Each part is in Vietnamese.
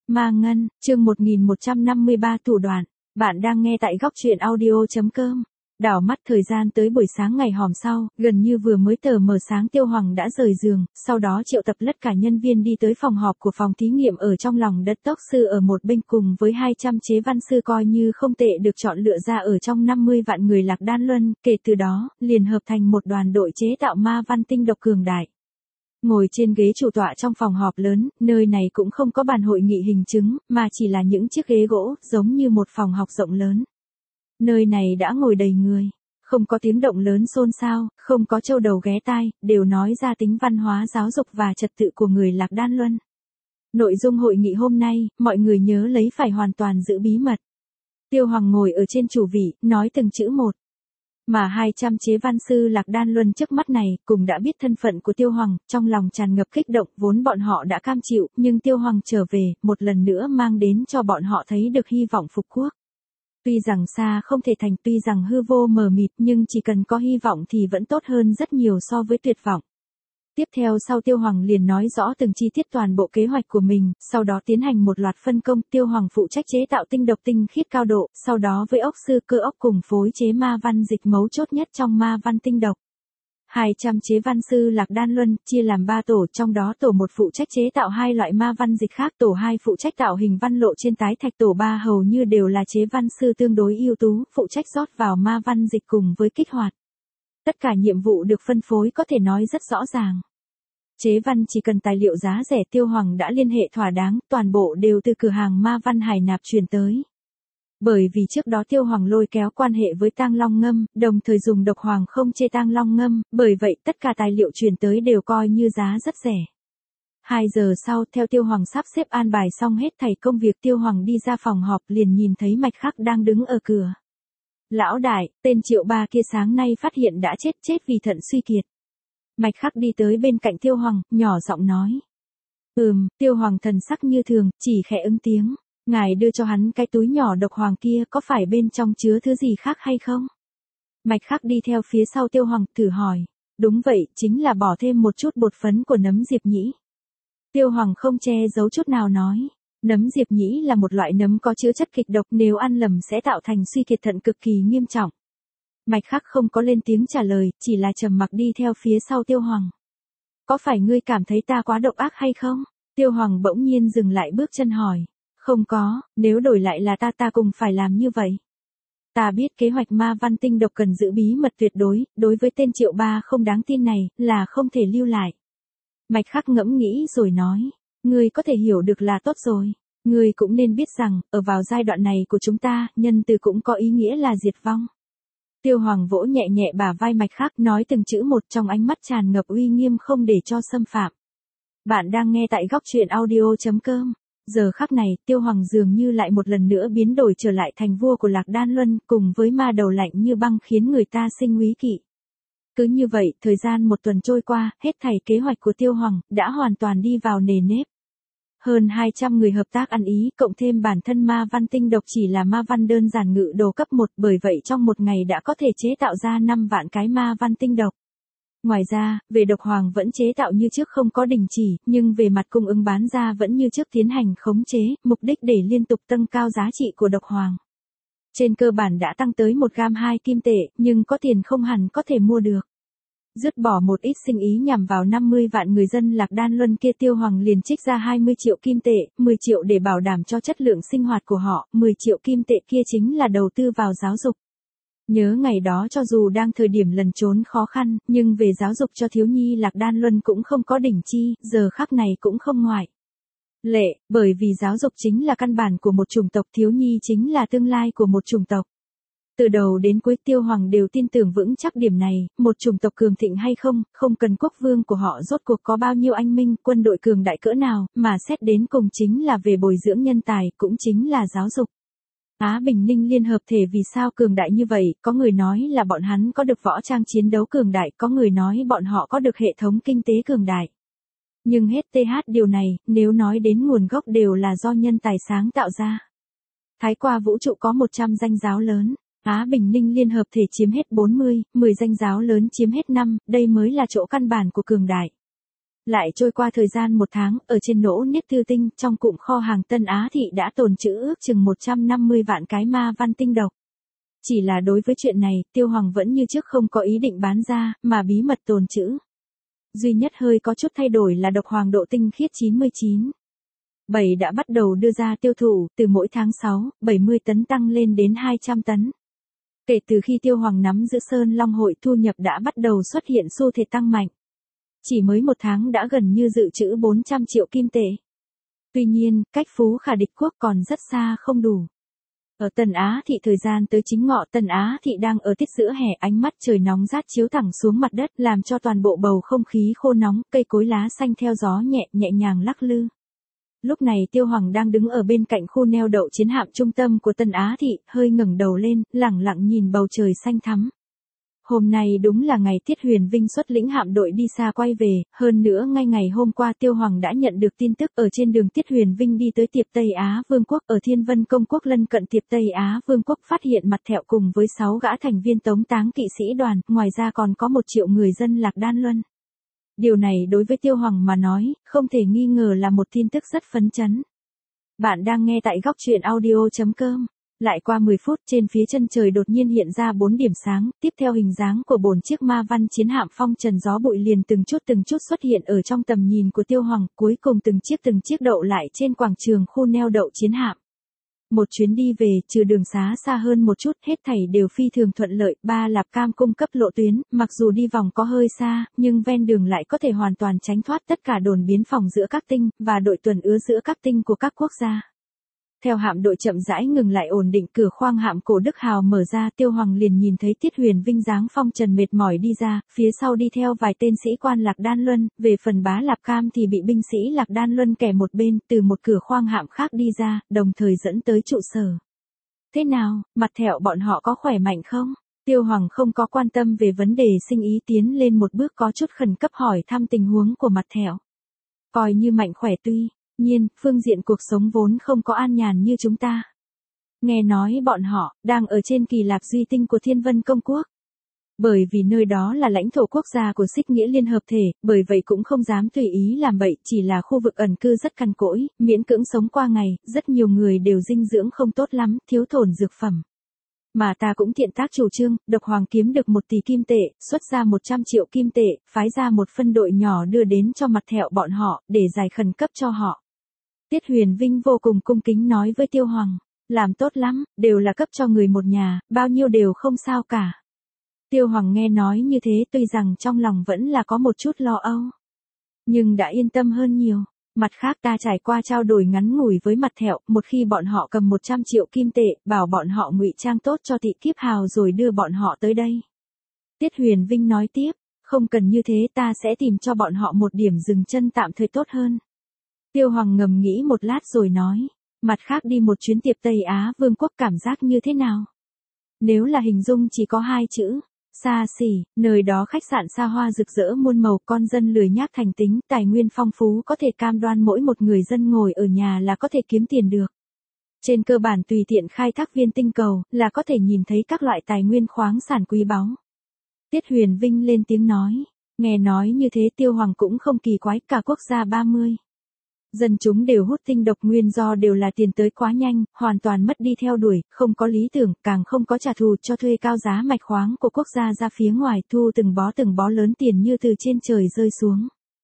Ma Ngân, chương 1153 thủ đoạn. Bạn đang nghe tại góc truyện audio.com. Đảo mắt thời gian tới buổi sáng ngày hòm sau, gần như vừa mới tờ mờ sáng Tiêu Hoàng đã rời giường, sau đó triệu tập tất cả nhân viên đi tới phòng họp của phòng thí nghiệm ở trong lòng đất tốc sư ở một bên cùng với 200 chế văn sư coi như không tệ được chọn lựa ra ở trong 50 vạn người Lạc Đan Luân, kể từ đó, liền hợp thành một đoàn đội chế tạo ma văn tinh độc cường đại. Ngồi trên ghế chủ tọa trong phòng họp lớn, nơi này cũng không có bàn hội nghị hình chứng, mà chỉ là những chiếc ghế gỗ, giống như một phòng học rộng lớn. Nơi này đã ngồi đầy người, không có tiếng động lớn xôn xao, không có trâu đầu ghé tai, đều nói ra tính văn hóa giáo dục và trật tự của người Lạc Đan Luân. Nội dung hội nghị hôm nay, mọi người nhớ lấy phải hoàn toàn giữ bí mật. Tiêu Hoàng ngồi ở trên chủ vị, nói từng chữ một. Mà 200 chế văn sư Lạc Đan Luân trước mắt này, cùng đã biết thân phận của Tiêu Hoàng, trong lòng tràn ngập kích động, vốn bọn họ đã cam chịu, nhưng Tiêu Hoàng trở về, một lần nữa mang đến cho bọn họ thấy được hy vọng phục quốc. Tuy rằng xa không thể thành, tuy rằng hư vô mờ mịt, nhưng chỉ cần có hy vọng thì vẫn tốt hơn rất nhiều so với tuyệt vọng. Tiếp theo sau Tiêu Hoàng liền nói rõ từng chi tiết toàn bộ kế hoạch của mình, sau đó tiến hành một loạt phân công. Tiêu Hoàng phụ trách chế tạo tinh độc tinh khiết cao độ, sau đó với ốc sư cơ ốc cùng phối chế ma văn dịch mấu chốt nhất trong ma văn tinh độc. 200 chế văn sư Lạc Đan Luân chia làm 3 tổ, trong đó tổ 1 phụ trách chế tạo 2 loại ma văn dịch khác, tổ 2 phụ trách tạo hình văn lộ trên tái thạch, tổ 3 hầu như đều là chế văn sư tương đối ưu tú, phụ trách rót vào ma văn dịch cùng với kích hoạt. Tất cả nhiệm vụ được phân phối có thể nói rất rõ ràng. Chế văn chỉ cần tài liệu giá rẻ, Tiêu Hoàng đã liên hệ thỏa đáng, toàn bộ đều từ cửa hàng ma văn Hải Nạp truyền tới. Bởi vì trước đó Tiêu Hoàng lôi kéo quan hệ với Tang Long Ngâm, đồng thời dùng độc hoàng không chê Tang Long Ngâm, bởi vậy tất cả tài liệu truyền tới đều coi như giá rất rẻ. 2 giờ sau, theo Tiêu Hoàng sắp xếp an bài xong hết thảy công việc, Tiêu Hoàng đi ra phòng họp liền nhìn thấy Mạch Khắc đang đứng ở cửa. Lão đại, tên Triệu Ba kia sáng nay phát hiện đã chết vì thận suy kiệt. Mạch Khắc đi tới bên cạnh Tiêu Hoàng, nhỏ giọng nói. Tiêu Hoàng thần sắc như thường, chỉ khẽ ứng tiếng. Ngài đưa cho hắn cái túi nhỏ độc hoàng kia có phải bên trong chứa thứ gì khác hay không? Mạch Khắc đi theo phía sau Tiêu Hoàng, thử hỏi. Đúng vậy, chính là bỏ thêm một chút bột phấn của nấm diệp nhĩ. Tiêu Hoàng không che giấu chút nào nói. Nấm diệp nhĩ là một loại nấm có chứa chất kịch độc, nếu ăn lầm sẽ tạo thành suy kiệt thận cực kỳ nghiêm trọng. Mạch Khắc không có lên tiếng trả lời, chỉ là trầm mặc đi theo phía sau Tiêu Hoàng. Có phải ngươi cảm thấy ta quá độc ác hay không? Tiêu Hoàng bỗng nhiên dừng lại bước chân hỏi. Không có, nếu đổi lại là ta cùng phải làm như vậy. Ta biết kế hoạch ma văn tinh độc cần giữ bí mật tuyệt đối, đối với tên Triệu Ba không đáng tin này, là không thể lưu lại. Mạch Khắc ngẫm nghĩ rồi nói, ngươi có thể hiểu được là tốt rồi. Ngươi cũng nên biết rằng, ở vào giai đoạn này của chúng ta, nhân từ cũng có ý nghĩa là diệt vong. Tiêu Hoàng vỗ nhẹ nhẹ bả vai Mạch Khắc, nói từng chữ một, trong ánh mắt tràn ngập uy nghiêm không để cho xâm phạm. Bạn đang nghe tại góc truyện audio.com. Giờ khắc này, Tiêu Hoàng dường như lại một lần nữa biến đổi trở lại thành vua của Lạc Đan Luân, cùng với ma đầu lạnh như băng khiến người ta sinh úy kỵ. Cứ như vậy, thời gian 1 tuần trôi qua, hết thảy kế hoạch của Tiêu Hoàng đã hoàn toàn đi vào nề nếp. Hơn 200 người hợp tác ăn ý, cộng thêm bản thân ma văn tinh độc chỉ là ma văn đơn giản ngự đồ cấp 1, bởi vậy trong một ngày đã có thể chế tạo ra 5 vạn cái ma văn tinh độc. Ngoài ra, về độc hoàng vẫn chế tạo như trước không có đình chỉ, nhưng về mặt cung ứng bán ra vẫn như trước tiến hành khống chế, mục đích để liên tục nâng cao giá trị của độc hoàng. Trên cơ bản đã tăng tới 1 gam 2 kim tệ, nhưng có tiền không hẳn có thể mua được. Dứt bỏ một ít sinh ý nhằm vào 50 vạn người dân Lạc Đan Luân kia, Tiêu Hoàng liền trích ra 20 triệu kim tệ, 10 triệu để bảo đảm cho chất lượng sinh hoạt của họ, 10 triệu kim tệ kia chính là đầu tư vào giáo dục. Nhớ ngày đó cho dù đang thời điểm lẩn trốn khó khăn, nhưng về giáo dục cho thiếu nhi Lạc Đan Luân cũng không có đỉnh chi, giờ khắc này cũng không ngoại lệ, bởi vì giáo dục chính là căn bản của một chủng tộc, thiếu nhi chính là tương lai của một chủng tộc. Từ đầu đến cuối Tiêu Hoàng đều tin tưởng vững chắc điểm này, một chủng tộc cường thịnh hay không, không cần quốc vương của họ rốt cuộc có bao nhiêu anh minh, quân đội cường đại cỡ nào, mà xét đến cùng chính là về bồi dưỡng nhân tài, cũng chính là giáo dục. Á Bình Ninh Liên Hợp Thể vì sao cường đại như vậy, có người nói là bọn hắn có được võ trang chiến đấu cường đại, có người nói bọn họ có được hệ thống kinh tế cường đại. Nhưng hết điều này, nếu nói đến nguồn gốc đều là do nhân tài sáng tạo ra. Thái qua vũ trụ có 100 danh giáo lớn. Á Bình Ninh Liên Hợp Thể chiếm hết 40, 10 danh giáo lớn chiếm hết 5, đây mới là chỗ căn bản của cường đại. Lại trôi qua thời gian một tháng, ở trên nỗ niết thư tinh, trong cụm kho hàng Tân Á Thị đã tồn trữ ước chừng 150 vạn cái ma văn tinh độc. Chỉ là đối với chuyện này, Tiêu Hoàng vẫn như trước không có ý định bán ra, mà bí mật tồn trữ. Duy nhất hơi có chút thay đổi là độc hoàng độ tinh khiết 99. 7 đã bắt đầu đưa ra tiêu thụ, từ mỗi tháng 6, 70 tấn tăng lên đến 200 tấn. Kể từ khi Tiêu Hoàng nắm giữ Sơn Long hội, thu nhập đã bắt đầu xuất hiện xu thế tăng mạnh. Chỉ mới một tháng đã gần như dự trữ 400 triệu kim tệ. Tuy nhiên, cách phú khả địch quốc còn rất xa không đủ. Ở Tân Á Thị thời gian tới chính ngọ, Tân Á Thị đang ở tiết giữa hè, ánh mắt trời nóng rát chiếu thẳng xuống mặt đất làm cho toàn bộ bầu không khí khô nóng, cây cối lá xanh theo gió nhẹ nhàng lắc lư. Lúc này Tiêu Hoàng đang đứng ở bên cạnh khu neo đậu chiến hạm trung tâm của Tân Á Thị, hơi ngẩng đầu lên, lẳng lặng nhìn bầu trời xanh thắm. Hôm nay đúng là ngày Tiết Huyền Vinh xuất lĩnh hạm đội đi xa quay về, hơn nữa ngay ngày hôm qua Tiêu Hoàng đã nhận được tin tức ở trên đường Tiết Huyền Vinh đi tới Tiệp Tây Á Vương quốc, ở Thiên Vân Công quốc lân cận Tiệp Tây Á Vương quốc phát hiện Mặt Thẹo cùng với 6 gã thành viên tống táng kỵ sĩ đoàn, ngoài ra còn có 1 triệu người dân Lạc Đan Luân. Điều này đối với Tiêu Hoàng mà nói, không thể nghi ngờ là một tin tức rất phấn chấn. Bạn đang nghe tại góc truyện audio.com. Lại qua 10 phút, trên phía chân trời đột nhiên hiện ra 4 điểm sáng, tiếp theo hình dáng của 4 chiếc ma văn chiến hạm phong trần gió bụi liền từng chút xuất hiện ở trong tầm nhìn của Tiêu Hoàng, cuối cùng từng chiếc đậu lại trên quảng trường khu neo đậu chiến hạm. Một chuyến đi về, trừ đường xá xa hơn một chút, hết thảy đều phi thường thuận lợi. Ba Lạp Cam cung cấp lộ tuyến, mặc dù đi vòng có hơi xa, nhưng ven đường lại có thể hoàn toàn tránh thoát tất cả đồn biên phòng giữa các tinh, và đội tuần ứa giữa các tinh của các quốc gia. Theo hạm đội chậm rãi ngừng lại ổn định, cửa khoang hạm Cổ Đức Hào mở ra, Tiêu Hoàng liền nhìn thấy Tiết Huyền Vinh dáng phong trần mệt mỏi đi ra, phía sau đi theo vài tên sĩ quan Lạc Đan Luân, về phần Bá Lạp Cam thì bị binh sĩ Lạc Đan Luân kẻ một bên, từ một cửa khoang hạm khác đi ra, đồng thời dẫn tới trụ sở. Thế nào, Mặt Thẹo bọn họ có khỏe mạnh không? Tiêu Hoàng không có quan tâm về vấn đề sinh ý, tiến lên một bước có chút khẩn cấp hỏi thăm tình huống của Mặt Thẹo. Coi như mạnh khỏe, tuy nhiên, phương diện cuộc sống vốn không có an nhàn như chúng ta. Nghe nói bọn họ đang ở trên Kỳ Lạp Duy Tinh của Thiên Vân Công quốc. Bởi vì nơi đó là lãnh thổ quốc gia của Xích Nghĩa Liên Hợp Thể, bởi vậy cũng không dám tùy ý làm bậy, chỉ là khu vực ẩn cư rất cằn cỗi, miễn cưỡng sống qua ngày, rất nhiều người đều dinh dưỡng không tốt lắm, thiếu thốn dược phẩm. Mà ta cũng thiện tác chủ trương, độc hoàng kiếm được 1 tỷ kim tệ, xuất ra 100 triệu kim tệ, phái ra một phân đội nhỏ đưa đến cho Mặt Thẹo bọn họ, để giải khẩn cấp cho họ. Tiết Huyền Vinh vô cùng cung kính nói với Tiêu Hoàng, làm tốt lắm, đều là cấp cho người một nhà, bao nhiêu đều không sao cả. Tiêu Hoàng nghe nói như thế, tuy rằng trong lòng vẫn là có một chút lo âu, nhưng đã yên tâm hơn nhiều. Mặt khác, ta trải qua trao đổi ngắn ngủi với Mặt Thẹo, một khi bọn họ cầm 100 triệu kim tệ, bảo bọn họ ngụy trang tốt cho Thị Kiếp Hào rồi đưa bọn họ tới đây. Tiết Huyền Vinh nói tiếp, không cần như thế, ta sẽ tìm cho bọn họ một điểm dừng chân tạm thời tốt hơn. Tiêu Hoàng ngầm nghĩ một lát rồi nói, mặt khác đi một chuyến Tiệp Tây Á Vương quốc cảm giác như thế nào? Nếu là hình dung chỉ có 2 chữ, xa xỉ, nơi đó khách sạn xa hoa rực rỡ muôn màu, con dân lười nhác thành tính, tài nguyên phong phú, có thể cam đoan mỗi một người dân ngồi ở nhà là có thể kiếm tiền được. Trên cơ bản tùy tiện khai thác viên tinh cầu, là có thể nhìn thấy các loại tài nguyên khoáng sản quý báu. Tiết Huyền Vinh lên tiếng nói, nghe nói như thế Tiêu Hoàng cũng không kỳ quái, cả quốc gia 30. Dân chúng đều hút tinh độc, nguyên do đều là tiền tới quá nhanh, hoàn toàn mất đi theo đuổi, không có lý tưởng, càng không có trả thù cho thuê cao giá mạch khoáng của quốc gia ra phía ngoài, thu từng bó lớn tiền như từ trên trời rơi xuống.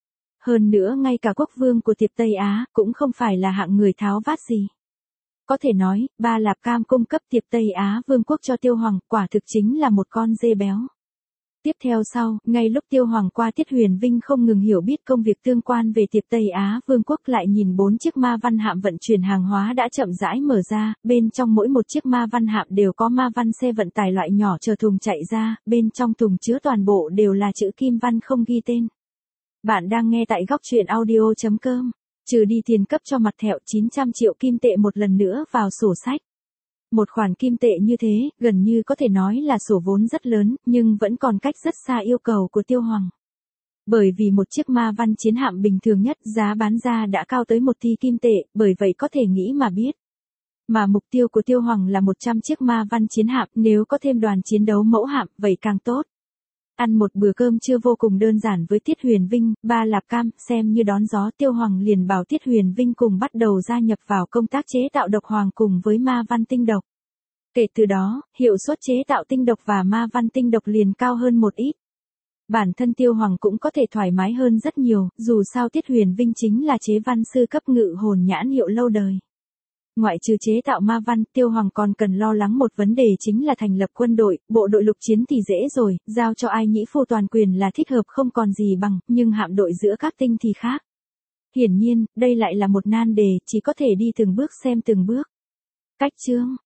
Hơn nữa ngay cả quốc vương của Tiệp Tây Á cũng không phải là hạng người tháo vát gì. Có thể nói, Ba Lạp Cam cung cấp Tiệp Tây Á Vương quốc cho Tiêu Hoàng, quả thực chính là một con dê béo. Tiếp theo sau, ngay lúc Tiêu Hoàng qua, Tiết Huyền Vinh không ngừng hiểu biết công việc tương quan về Tiệp Tây Á Vương quốc, lại nhìn 4 chiếc ma văn hạm vận chuyển hàng hóa đã chậm rãi mở ra, bên trong mỗi một chiếc ma văn hạm đều có ma văn xe vận tải loại nhỏ chờ thùng chạy ra, bên trong thùng chứa toàn bộ đều là chữ kim văn không ghi tên. Bạn đang nghe tại góc truyện audio.com, trừ đi tiền cấp cho Mặt Thẹo 900 triệu kim tệ một lần nữa vào sổ sách. Một khoản kim tệ như thế, gần như có thể nói là sổ vốn rất lớn, nhưng vẫn còn cách rất xa yêu cầu của Tiêu Hoàng. Bởi vì một chiếc ma văn chiến hạm bình thường nhất giá bán ra đã cao tới 1 tỷ kim tệ, bởi vậy có thể nghĩ mà biết. Mà mục tiêu của Tiêu Hoàng là 100 chiếc ma văn chiến hạm, nếu có thêm đoàn chiến đấu mẫu hạm, vậy càng tốt. Ăn một bữa cơm trưa vô cùng đơn giản với Tiết Huyền Vinh, ba lạp cam, xem như đón gió, Tiêu Hoàng liền bảo Tiết Huyền Vinh cùng bắt đầu gia nhập vào công tác chế tạo độc hoàng cùng với ma văn tinh độc. Kể từ đó, hiệu suất chế tạo tinh độc và ma văn tinh độc liền cao hơn một ít. Bản thân Tiêu Hoàng cũng có thể thoải mái hơn rất nhiều, dù sao Tiết Huyền Vinh chính là chế văn sư cấp ngự hồn nhãn hiệu lâu đời. Ngoại trừ chế tạo ma văn, Tiêu Hoàng còn cần lo lắng một vấn đề chính là thành lập quân đội, bộ đội lục chiến thì dễ rồi, giao cho ai nhĩ phu toàn quyền là thích hợp không còn gì bằng, nhưng hạm đội giữa các tinh thì khác. Hiển nhiên, đây lại là một nan đề, chỉ có thể đi từng bước xem từng bước. Cách chương